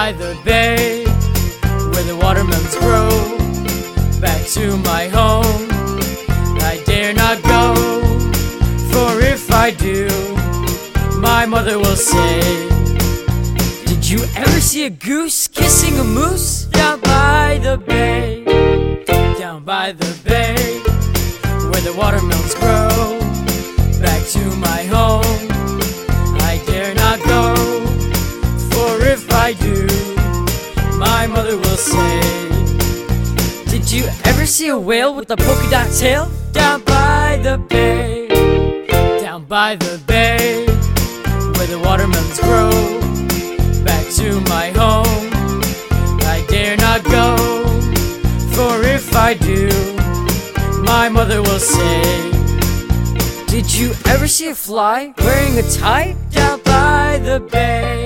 by the bay, where the watermelons grow. Back to my home, I dare not go, for if I do, my mother will say, did you ever see a goose kissing a moose? Down by the bay, down by the bay, where the watermelons grow. Back to my home, I dare not go, for if I do, my mother will say, did you ever see a whale with a polka dot tail? Down by the bay, down by the bay, where the watermelons grow. Back to my home, I dare not go, for if I do, my mother will say, did you ever see a fly wearing a tie? Down by the bay,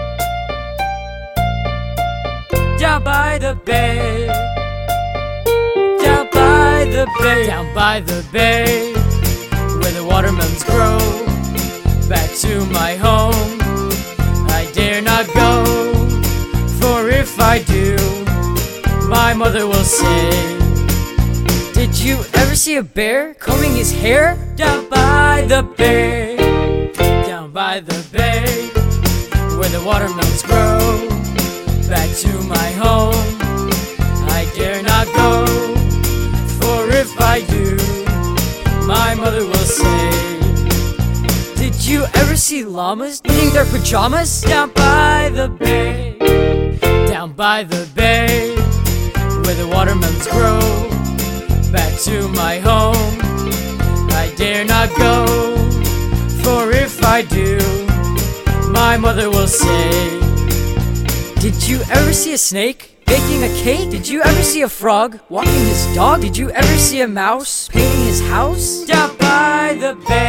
down by the bay, down by the bay, down by the bay, where the watermelons grow. Back to my home, I dare not go, for if I do, my mother will say, did you ever see a bear combing his hair? Down by the bay, down by the bay, where the watermelons grow. Back to my home, I dare not go, for if I do, my mother will say, did you ever see llamas knitting their pajamas? Down by the bay, down by the bay, where the watermelons grow. Back to my home, I dare not go, for if I do, my mother will say, did you ever see a snake baking a cake? Did you ever see a frog walking his dog? Did you ever see a mouse painting his house? Down by the bay,